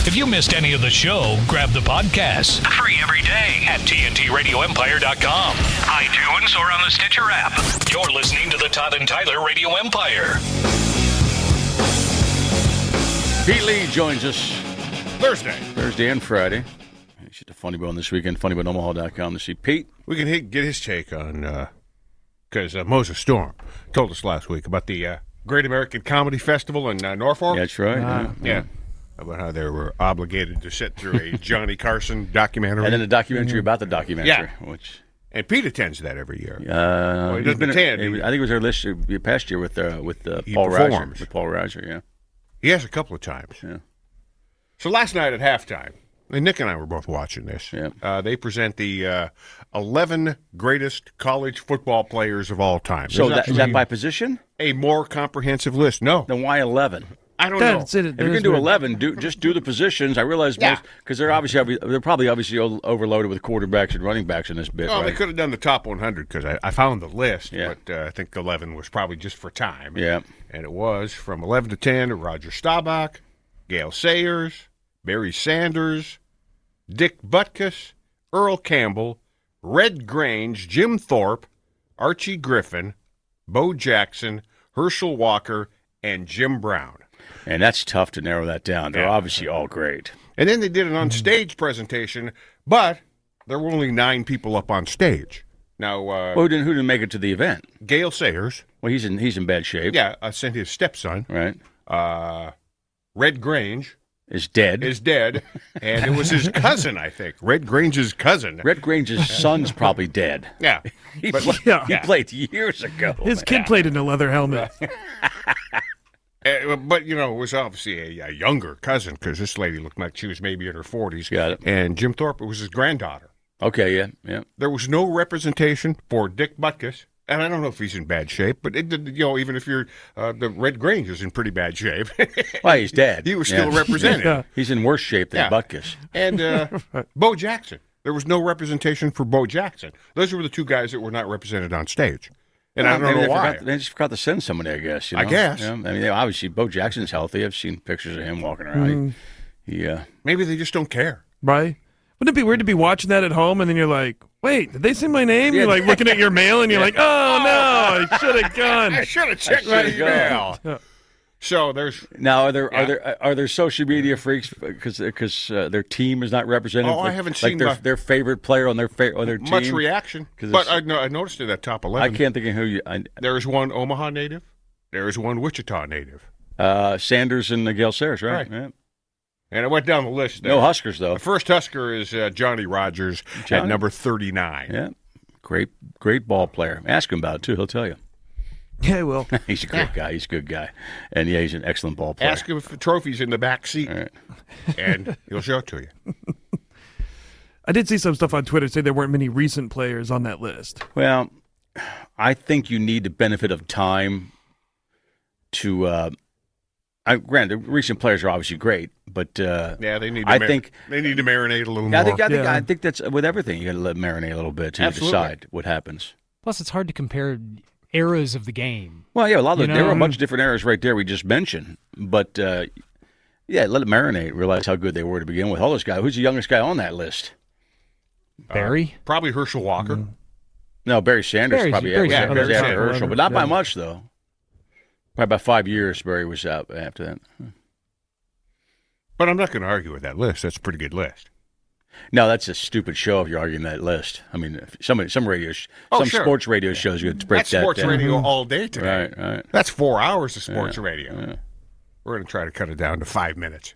If you missed any of the show, grab the podcast. Free every day at TNTRadioEmpire.com, iTunes, or on the Stitcher app. You're listening to the Todd and Tyler Radio Empire. Pete Lee joins us Thursday and Friday. He's at the Funny Bone this weekend, funnybone.omaha.com to see Pete. We can get his take on, because Moses Storm told us last week about the Great American Comedy Festival in Norfolk. That's right. Yeah. About how they were obligated to sit through a Johnny Carson documentary. And then a documentary about the documentary. Yeah. Which, and Pete attends that every year. he doesn't attend. I think it was our list past year with He Paul performs. Roger. With Paul Roger, yeah. He has a couple of times. Yeah. So last night at halftime, and Nick and I were both watching this. Yeah. They present the 11 greatest college football players of all time. So There's is that by position? a more comprehensive list? No. Then why 11? I don't know. If you're going to do 11, just do the positions. I realize most, because they're probably overloaded with quarterbacks and running backs in this bit. Well, right? they could have done the top 100 because I found the list, Yeah. but I think 11 was probably just for time. Yeah. And it was from 11 to 10, Roger Staubach, Gale Sayers, Barry Sanders, Dick Butkus, Earl Campbell, Red Grange, Jim Thorpe, Archie Griffin, Bo Jackson, Herschel Walker, and Jim Brown. And that's tough to narrow that down. They're Yeah. obviously all great. And then they did an on-stage presentation, but there were only 9 people up on stage. Now, Well, who didn't make it to the event? Gale Sayers, Well, he's in bad shape. yeah, sent his stepson. Right. Red Grange Is dead. is dead, and it was his cousin, I think. Red Grange's cousin. Red Grange's son's probably dead. Yeah. He, But- he played years ago. His kid played in a leather helmet. But, it was obviously a younger cousin because this lady looked like she was maybe in her 40s. Got it. And Jim Thorpe was his granddaughter. Okay, yeah. There was no representation for Dick Butkus. And I don't know if he's in bad shape, but even if you're the Red Grange is in pretty bad shape. Well, he's dead. He was still represented. Yeah. He's in worse shape than Yeah. Butkus. And Bo Jackson. There was no representation for Bo Jackson. Those were the 2 guys that were not represented on stage. And I don't Maybe know why. They just forgot to send somebody, I guess. I guess. Yeah, I mean, obviously, Bo Jackson's healthy. I've seen pictures of him walking around. He Maybe they just don't care. Right? Wouldn't it be weird to be watching that at home and then you're like, wait, did they say my name? Yeah. You're like looking at your mail and you're like, oh, no, I should have gone. I should have checked my should've email. Yeah. So there's Now, are there social media freaks because their team is not represented? Oh, I haven't seen their favorite player on their team. much reaction. 'Cause But it's- I noticed in that top I 11, can't think of who you. there is one Omaha native, there is one Wichita native. Sanders and Gale Sayers, right? Right. Yeah. And I went down the list there. No Huskers though. The first Husker is Johnny Rogers at Johnny? number 39. Yeah, great ball player. Ask him about it too. He'll tell you. Yeah, well, He's a great guy. He's a good guy, and yeah, he's an excellent ball player. Ask him if the trophy's in the back seat, All right. and he'll show it to you. I did see some stuff on Twitter say there weren't many recent players on that list. Well, I think you need the benefit of time to. Granted, recent players are obviously great, but Yeah, they need. To I think they need to marinate a little I more. think Yeah. I think that's with everything. You got to let it marinate a little bit to Absolutely. decide what happens. Plus, it's hard to compare eras of the game. Well, yeah, a lot of there were a know? bunch of different areas right there we just mentioned, but yeah, let it marinate. Realize how good they were to begin with. All those guys. Who's the youngest guy on that list? Barry? Probably Herschel Walker. No, Barry Sanders Barry probably Sanders. after Barry Sanders. Herschel, but not by Yeah. much though. Probably about 5 years. Barry was out after that. But I'm not going to argue with that list. That's a pretty good list. No, that's a stupid show if you're arguing that list. I mean, some radio, Oh, some sure. sports radio shows you break That's that sports down. radio all day today. Right. That's 4 hours of sports radio. Yeah. We're going to try to cut it down to 5 minutes.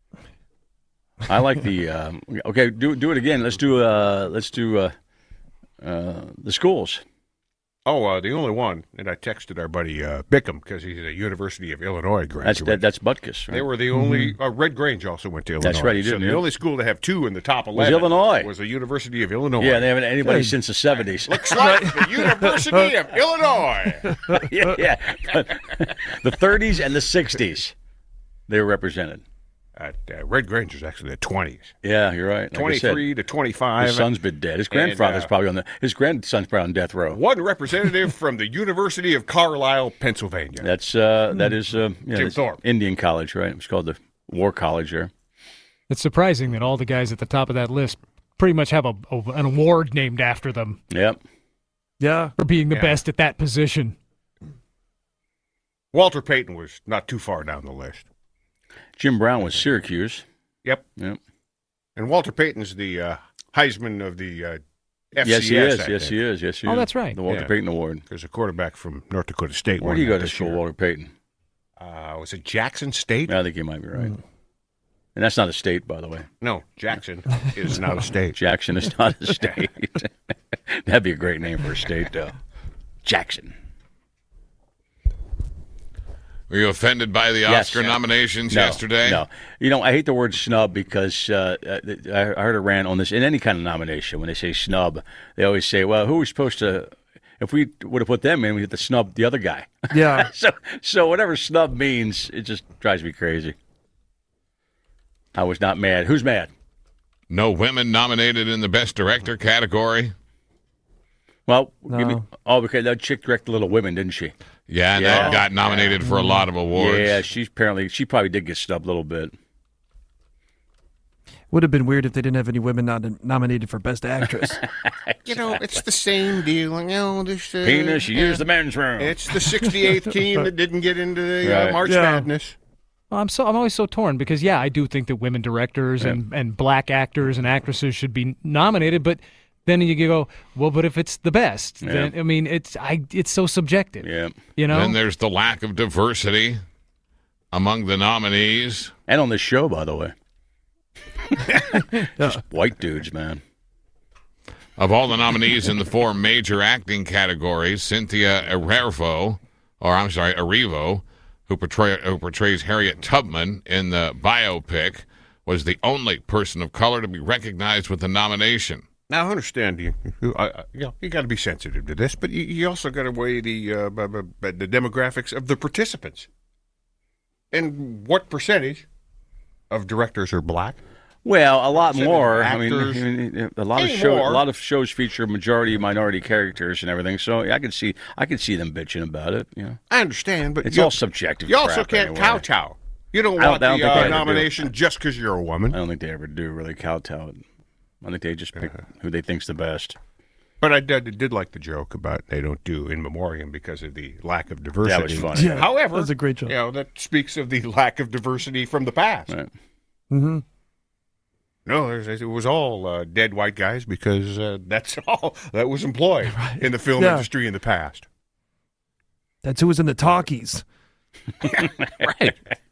I like the okay. Do it again. Let's do the schools. Oh, the only one, and I texted our buddy Bickham because he's a University of Illinois graduate. That's Butkus. Right? They were the only. Red Grange also went to Illinois. That's right, he did, So yeah. the only school to have 2 in the top 11 Illinois. was the University of Illinois. Yeah, they haven't had anybody since the 70s. Looks like the University of Illinois. yeah. The 30s and the 60s, they were represented. Red Grange was actually the 20s. Yeah, you're right. Like I said, 23 to 25. his son's been dead. His grandfather's probably on his grandson's probably on death row. One representative from the University of Carlisle, Pennsylvania. That is Jim Thorpe. Indian College, right? It's called the War College there. It's surprising that all the guys at the top of that list pretty much have an award named after them Yep. Yeah. for being the Yeah. best at that position. Walter Payton was not too far down the list. Jim Brown was Syracuse. Yep. Yep. And Walter Payton's the Heisman of the FCS. Yes, he is. I Yes, think. he is. Yes, he Oh, is. that's right. The Walter Yeah. Payton Award. There's a quarterback from North Dakota State. Where won did he go that to this school, year. Walter Payton? Was it Jackson State? I think you might be right. And that's not a state, by the way. No, Jackson is not a state. Jackson is not a state. That'd be a great name for a state, though. Jackson. Were you offended by the Yes. Oscar nominations No, yesterday? No. You know, I hate the word snub because I heard a rant on this. In any kind of nomination, when they say snub, they always say, well, who are we supposed to – if we would have put them in, we'd have to snub the other guy. Yeah. So whatever snub means, it just drives me crazy. I was not mad. Who's mad? No women nominated in the Best Director category. Well, No. because that chick directed Little Women, didn't she? Yeah, and Yeah. that got nominated for a lot of awards. Yeah, she probably did get snubbed a little bit. Would have been weird if they didn't have any women nominated for Best Actress. You know, it's the same deal. You know, this, Penis, you use the men's room. It's the 68th team that didn't get into the Right. March Yeah. Madness. Well, I'm always so torn because, yeah, I do think that women directors and black actors and actresses should be nominated, but then you go, well, but if it's the best, then I mean, it's so subjective. Yeah. You know, Then there's the lack of diversity among the nominees. And on this show, by the way. Just white dudes, man. Of all the nominees in the four major acting categories, Cynthia Erivo, who portrays Harriet Tubman in the biopic, was the only person of color to be recognized with a nomination. Now, I understand you got to be sensitive to this, but you also got to weigh the demographics of the participants. And what percentage of directors are black? Well, a lot Percentage more. of I actors. mean, a More. lot of shows feature majority minority characters and everything. So yeah, I could see them bitching about it. You know, I understand, but it's all subjective. You also crap can't anyway. kowtow. You don't I don't want think they ever the do. nomination just because you're a woman. I don't think they ever do really kowtow it. I think they just pick who they think's the best. But I did like the joke about they don't do In Memoriam because of the lack of diversity. That was funny. Yeah. However, That was a great joke. You know, that speaks of the lack of diversity from the past. Right. Mm-hmm. No, it was all dead white guys because that's all that was employed in the film Yeah. industry in the past. That's who was in the talkies. Right.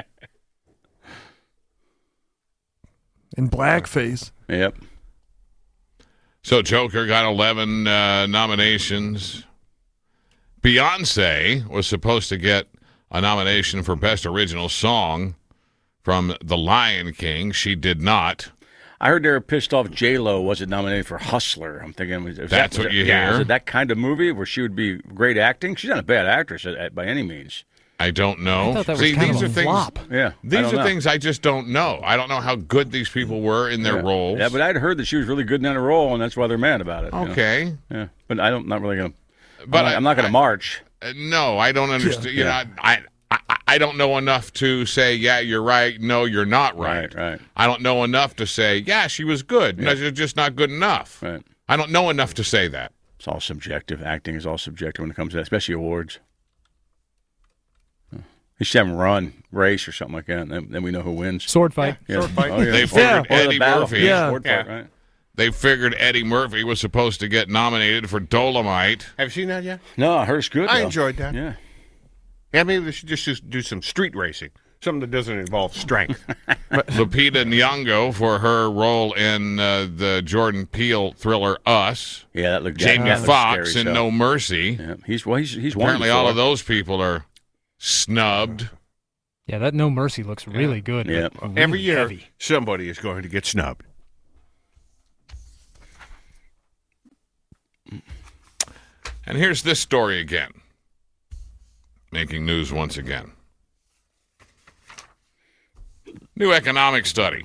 In blackface. Yep. So Joker got 11 nominations. Beyonce was supposed to get a nomination for Best Original Song from The Lion King. She did not. I heard they were pissed off J-Lo wasn't nominated for Hustler. I'm thinking, That's what you hear. Is it that kind of movie where she would be great acting? She's not a bad actress by any means. I don't know. I thought that was See, kind these of are a things. flop. Yeah. I These don't are know. things I just don't know. I don't know how good these people were in their roles. Yeah, but I'd heard that she was really good in that role, and that's why they're mad about it. you know? Okay. Yeah, but I'm not really going to. But I'm not going to march. No, I don't understand. You know, I don't know enough to say, yeah, you're right. No, you're not right. Right. I don't know enough to say, yeah, she was good. No, she's just not good enough. Right. I don't know enough to say that. It's all subjective. Acting is all subjective when it comes to that, especially awards. You should have them run, race, or something like that, and then we know who wins. Sword fight. Yeah. Sword fight. Oh, yeah. They Or figured the Eddie battle. Murphy. Yeah. Sword fight, right? They figured Eddie Murphy was supposed to get nominated for Dolomite. Have you seen that yet? No, I heard it's good. I though. enjoyed that. Yeah. Yeah, maybe they should just do some street racing, something that doesn't involve strength. Lupita Nyong'o for her role in the Jordan Peele thriller Us. Yeah, that looked. Jamie that looked Foxx scary in stuff. No Mercy. Yeah, he's won Apparently, all before. of those people are snubbed. Yeah, that No Mercy looks really good. Yeah. but really Every year, heavy. somebody is going to get snubbed. And here's this story again, making news once again. New economic study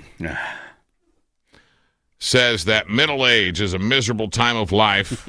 says that middle age is a miserable time of life,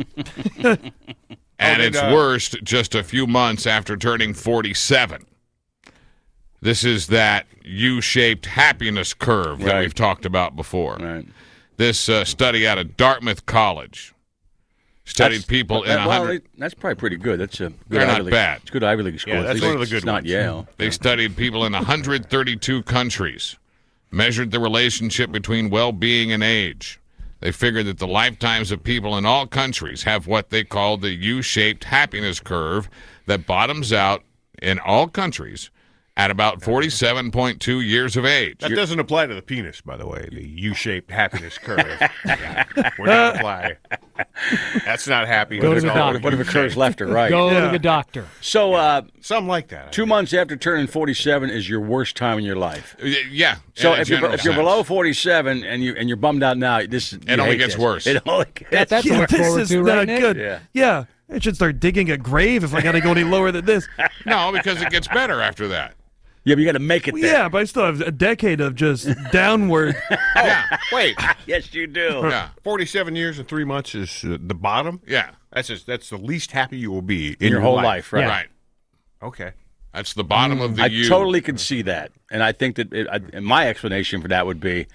and it's worst just a few months after turning 47. This is that U-shaped happiness curve that Right. we've talked about before. Right. This study out of Dartmouth College studied people in 100. That's probably pretty good. That's a good They're not Ivy League. bad. It's a good Ivy League school. Yeah, At that's least one of the good it's not ones. Yale. They studied people in 132 countries, measured the relationship between well-being and age. They figured that the lifetimes of people in all countries have what they call the U-shaped happiness curve that bottoms out in all countries at about 47.2 years of age. That doesn't apply to the penis, by the way, the U-shaped happiness curve. Yeah, would not apply. That's not happy. Go to It's the all doctor. What if it curves left or right? Go Yeah. to the doctor. So, Something like that. 2 months after turning 47 is your worst time in your life. Yeah. So in a if you're general sense. below 47 and you're bummed out now, it only gets worse. It only gets That's Yeah, what this forward is to, not right, Nick? good. Yeah. I should start digging a grave if I got to go any lower than this. No, because it gets better after that. Yeah, but you got to make it there. Yeah, but I still have a decade of just downward. Yeah. Wait, Yes, you do. Yeah. 47 years and 3 months is the bottom? Yeah. That's the least happy you will be In your whole life, right? Yeah. Right. Okay. That's the bottom of the I U. totally can see that, and I think that and my explanation for that would be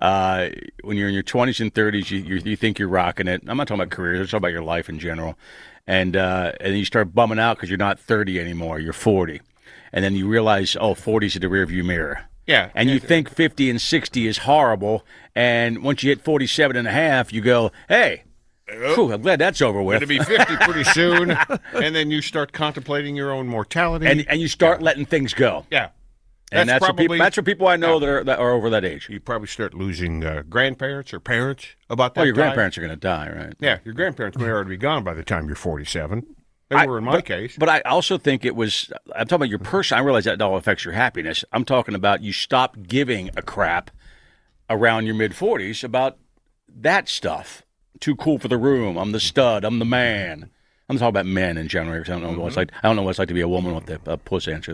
when you're in your 20s and 30s, you think you're rocking it. I'm not talking about careers; I'm talking about your life in general, and then you start bumming out because you're not 30 anymore; you're 40, and then you realize, 40's in the rearview mirror. Yeah. And you think 50 and 60 is horrible, and once you hit 47 and a half, you go, hey. Whew, I'm glad that's over with. Going to be 50 pretty soon, and then you start contemplating your own mortality. And you start letting things go. yeah. And that's probably, what people I know that are over that age. You probably start losing grandparents or parents about that Well, your time. grandparents are going to die, right? Yeah, your grandparents may already be gone by the time you're 47. They were in my case. But I also think it was, I'm talking about your person. I realize that all affects your happiness. I'm talking about you stop giving a crap around your mid 40s about that stuff. Too cool for the room. I'm the stud. I'm the man. I'm talking about men in general. 'Cause I don't know what it's like. I don't know what it's like to be a woman with a puss answer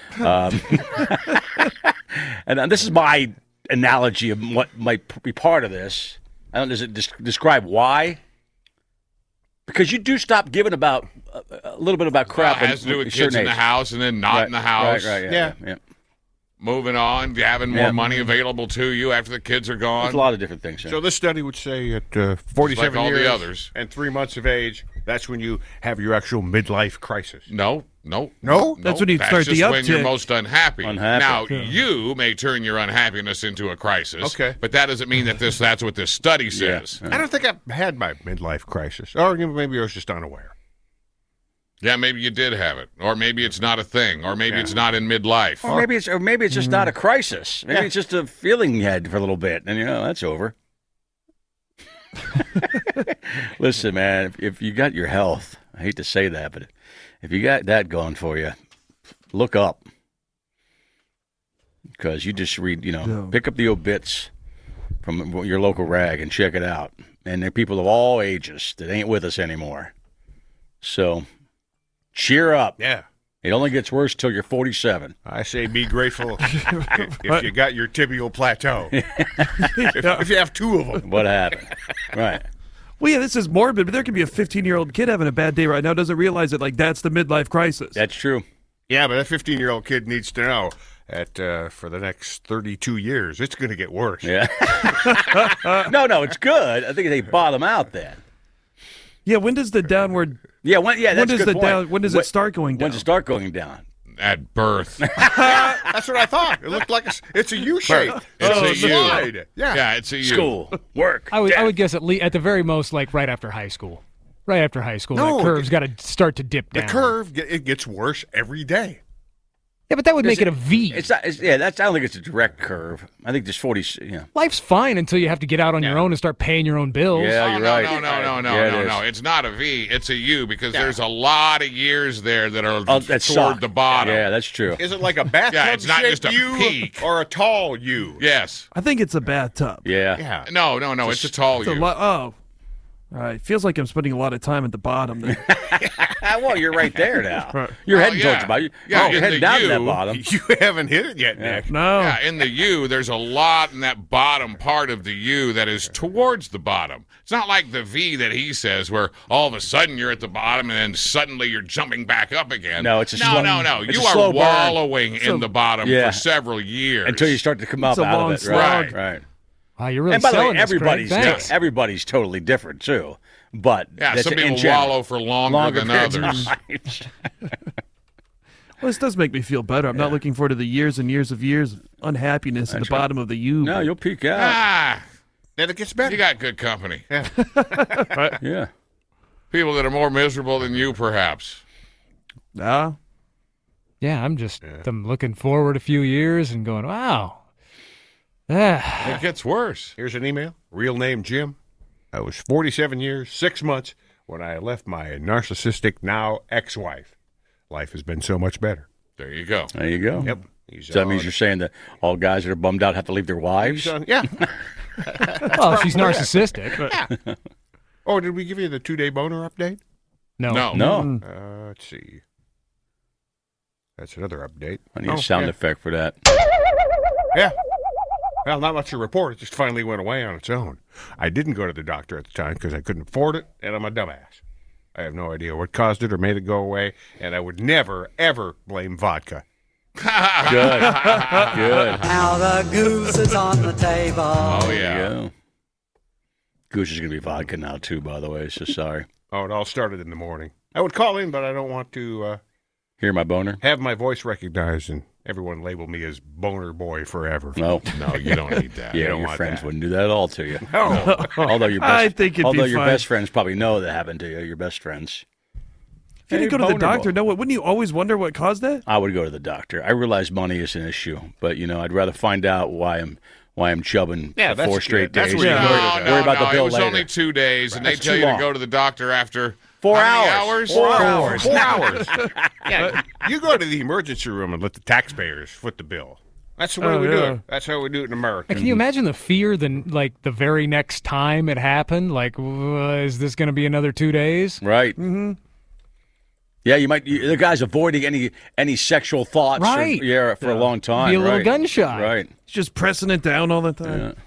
that. And this is my analogy of what might be part of this. I don't. Does it describe why? Because you do stop giving about a little bit about crap. It has to do with at a kids certain in the age. house and then not in the house. Right. Yeah. Yeah. Moving on, having more Yeah. money available to you after the kids are gone. There's a lot of different things. So this study would say at 47 like all the years others. and 3 months of age, that's when you have your actual midlife crisis. No. That's when you start just the when you're uptick. most unhappy. Unhappy. Now, you may turn your unhappiness into a crisis. Okay. But that doesn't mean that that's what this study says. I don't think I've had my midlife crisis. Or maybe I was just unaware. Yeah, maybe you did have it. Or maybe it's not a thing. Or maybe it's not in midlife. Or maybe it's just not a crisis. Maybe it's just a feeling you had for a little bit, and that's over. Listen, man, if you got your health, I hate to say that, but if you got that going for you, look up. Because you just read, pick up the obits from your local rag and check it out. And they're people of all ages that ain't with us anymore. So cheer up. Yeah. It only gets worse till you're 47. I say be grateful if you got your tibial plateau. if you have 2 of them. What happened? Right. Well, yeah, this is morbid, but there could be a 15-year-old kid having a bad day right now, doesn't realize it. Like, that's the midlife crisis. That's true. Yeah, but that 15-year-old kid needs to know that for the next 32 years, it's going to get worse. Yeah. No, it's good. I think they bottom out then. Yeah, when does the downward... Yeah, when When that's does a good point. when does it start going down? When does it start going down? At birth. That's what I thought. It looked like it's a U shape. It's a U. slide. Yeah, it's a U. School, work. I would guess at the very most, like right after high school. Right after high school, No, that curve's got to start to dip The down. curve, it gets worse every day. Yeah, but that would make it a V. It's not. I don't think it's a direct curve. I think there's 40. Yeah. Life's fine until you have to get out on your own and start paying your own bills. Yeah, Oh, you're no, right. no. It's not a V. It's a U because there's a lot of years there that are That toward suck. the bottom. Yeah, that's true. Is it like a bathtub Yeah, it's not just a U peak. or a tall U? Yes. I think it's a bathtub. Yeah. Yeah. No. It's a tall It's a U. lot. Oh. All right. Feels like I'm spending a lot of time at the bottom there. Well, you're right there now. Right. You're Oh, heading yeah. towards the bottom. Yeah, You're in heading the down to that U, bottom. You haven't hit it yet, Nick. No. Yeah, in the U, there's a lot in that bottom part of the U that is towards the bottom. It's not like the V that he says, where all of a sudden you're at the bottom and then suddenly you're jumping back up again. No, it's a no, slow- no. it's You a are slow burn. wallowing in the bottom Yeah. for several years Until you start to come up It's a out long of it. Right. slog. Right. Wow, you're really And by the way, selling this, Greg. Thanks. everybody's totally different too. But Yeah, that's some in people general. wallow for longer than periods of others. times. Well, this does make me feel better. I'm not looking forward to the years and years of unhappiness at the bottom of the U. No, you'll peek out. Ah, Then it gets better. you got good company. Yeah. People that are more miserable than you, perhaps. Yeah. Yeah, I'm looking forward a few years and going, wow. Ah. It gets worse. Here's an email. Real name Jim. I was 47 years, 6 months when I left my narcissistic, now ex-wife. Life has been so much better. There you go. There you go. Yep. So that means you're saying that all guys that are bummed out have to leave their wives? Yeah. Well, if she's narcissistic. Oh, did we give you the 2-day boner update? No. No. Let's see. That's another update. I need a sound effect for that. Yeah. Well, not much to report. It just finally went away on its own. I didn't go to the doctor at the time because I couldn't afford it, and I'm a dumbass. I have no idea what caused it or made it go away, and I would never, ever blame vodka. Good. Good. Now the goose is on the table. Oh, There yeah. you go. Goose is going to be vodka now, too, by the way, so sorry. Oh, it all started in the morning. I would call in, but I don't want to Hear my boner? have my voice recognized and everyone label me as Boner Boy forever. No. No, you don't need that. Yeah, don't your want friends that. wouldn't do that at all to you. Oh, Although your best, I think it'd be your fine. best friends probably know that happened to you, your best friends. If you didn't go to the boner doctor, boy. no, wouldn't you always wonder what caused that? I would go to the doctor. I realize money is an issue, but I'd rather find out why I'm chubbing Yeah, for that's 4 good. straight That's days. where you and go worry, to the- worry about the bill it was later. only 2 days, and they That's tell too you to long. go to the doctor after 4 how many hours. hours? 4 hours. 4 hours. Yeah, you go to the emergency room and let the taxpayers foot the bill. That's the way Oh, we do yeah. it. That's how we do it in America. Can you imagine the fear the very next time it happened? Like, is this going to be another 2 days? Right. Mm-hmm. Yeah, the guy's avoiding any sexual thoughts Right. for a long time. Be a little right. gun shy. Right. He's just pressing it down all the time.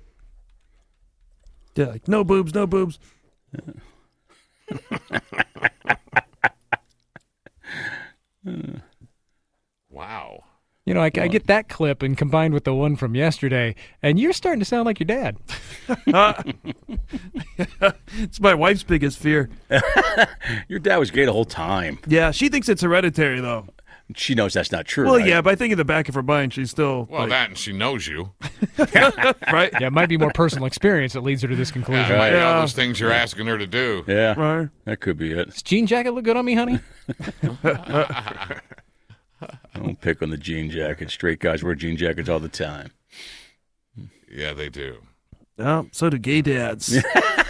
Yeah, like, no boobs, no boobs. Wow. I get that clip and combined with the one from yesterday, and you're starting to sound like your dad. It's my wife's biggest fear. Your dad was gay the whole time. Yeah, she thinks it's hereditary, though. She knows that's not true. Well, right? yeah, but I think in the back of her mind, she's still Well, like, that and she knows you. right. Yeah, it might be more personal experience that leads her to this conclusion. Might be all Yeah. those things you're asking her to do. Yeah. Right. That could be it. Does jean jacket look good on me, honey? Don't pick on the jean jacket. Straight guys wear jean jackets all the time. Yeah, they do. Oh, so do gay dads.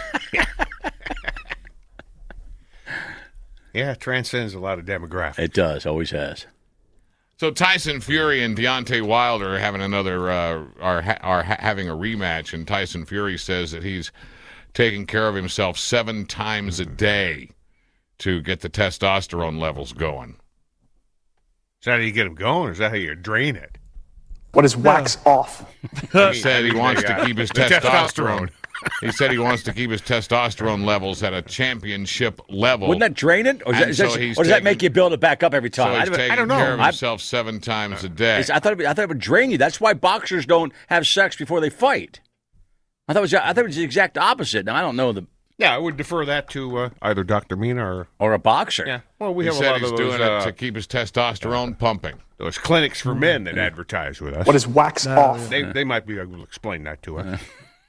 Yeah, it transcends a lot of demographics. It does. Always has. So Tyson Fury and Deontay Wilder are having having a rematch, and Tyson Fury says that he's taking care of himself 7 times a day to get the testosterone levels going. Is that how you get them going, or is that how you drain it? What is wax off? He said he wants to the, keep his the testosterone. He said he wants to keep his testosterone levels at a championship level. Wouldn't that drain it? Or, And so does he's that make taking- you build it back up every So time? he's taking don't know. care of himself 7 times a day. I thought it would drain you. That's why boxers don't have sex before they fight. I thought it was the exact opposite. Now I don't know Yeah, I would defer that to either Dr. Mina or a boxer. Yeah. Well, we He have a said lot he's of doing those, it to keep his testosterone pumping. those clinics for men that advertise with us. What is wax off? They might be able to explain that to us.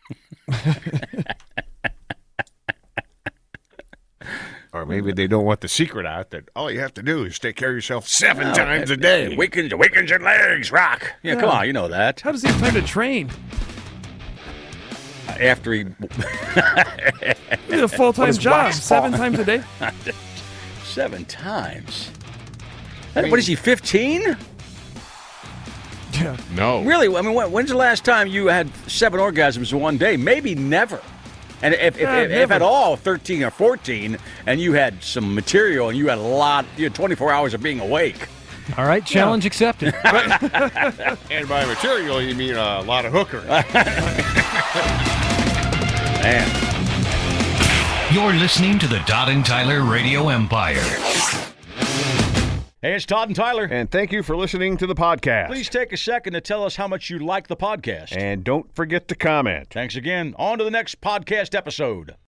Or maybe they don't want the secret out that all you have to do is take care of yourself 7 times a day. Weakens your legs, rock. Yeah, come on, you know that. How does he have time to train? After he He's a full-time is job, wax 7 off? times a day. 7 times. What is he, 15? Yeah. No. Really? I mean, when's the last time you had 7 orgasms in one day? Maybe never. And if at all 13 or 14, and you had some material and you had 24 hours of being awake. All right, challenge accepted. And by material, you mean a lot of hookers. Man. You're listening to the Todd and Tyler Radio Empire. Hey, it's Todd and Tyler. And thank you for listening to the podcast. Please take a second to tell us how much you like the podcast. And don't forget to comment. Thanks again. On to the next podcast episode.